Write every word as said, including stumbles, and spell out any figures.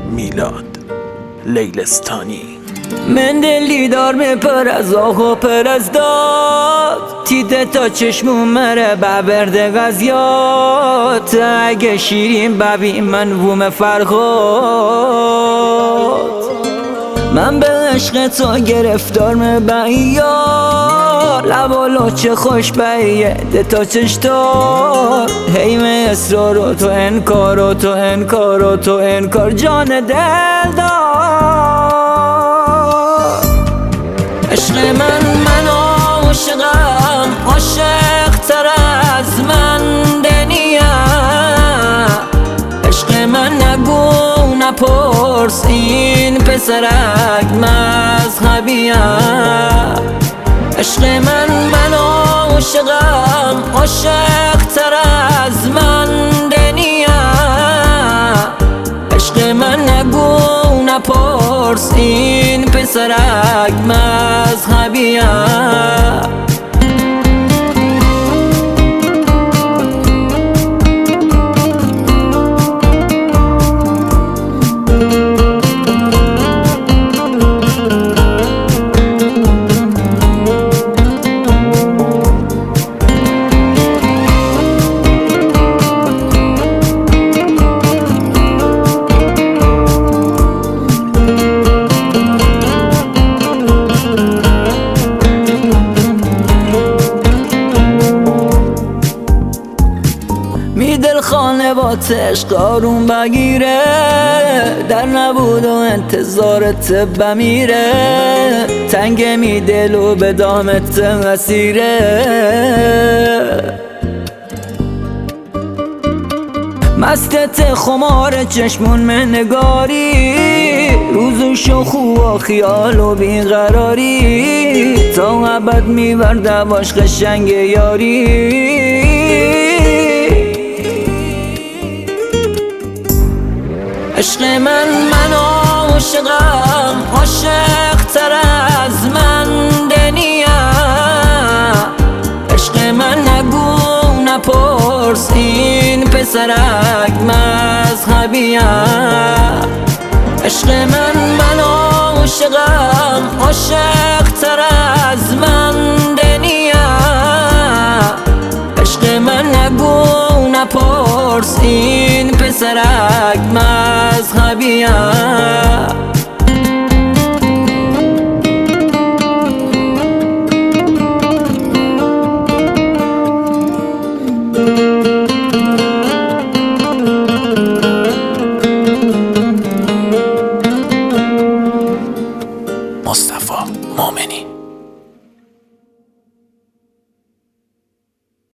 میلاد لیلستانی. من دلی دار می پر از آه و پر از داد، تیده تا چشمون مره ببرده غزیات. اگه شیرین ببین من ووم فرخات، من به عشق تو گرفتار مبعیار. لبالا چه خوش بیه ده تا چشتار، حیم اصرار و تو انکار و تو انکار و تو انکار جان دل دار. عشق من من عاشقم، عاشق تر از من دنیا. عشق من نگو نپرس این پسرک مذهبیه. عشق من من عاشقم، عاشق تر از من دنیا. عشق من نگو نپرس این پسرک مذهبیه. می دل خانه با عشق آروم بگیره، در نبود و انتظارت بمیره. تنگ می دل و به دامت مسیره. مستت خمار چشمون من نگاری، روزو شخو و خیال و بیقراری. تا ابد میبرده باش قشنگ یاری. عشق من من عاشقم، عاشق تر از من دنیا. عشق من نگو نپرس این پسرک مذهبیه. عشق من من عاشقم، عاشق تر از من دنیا. عشق من نگو نپرس این پسرک مذهبیه. مصطفی مومنی.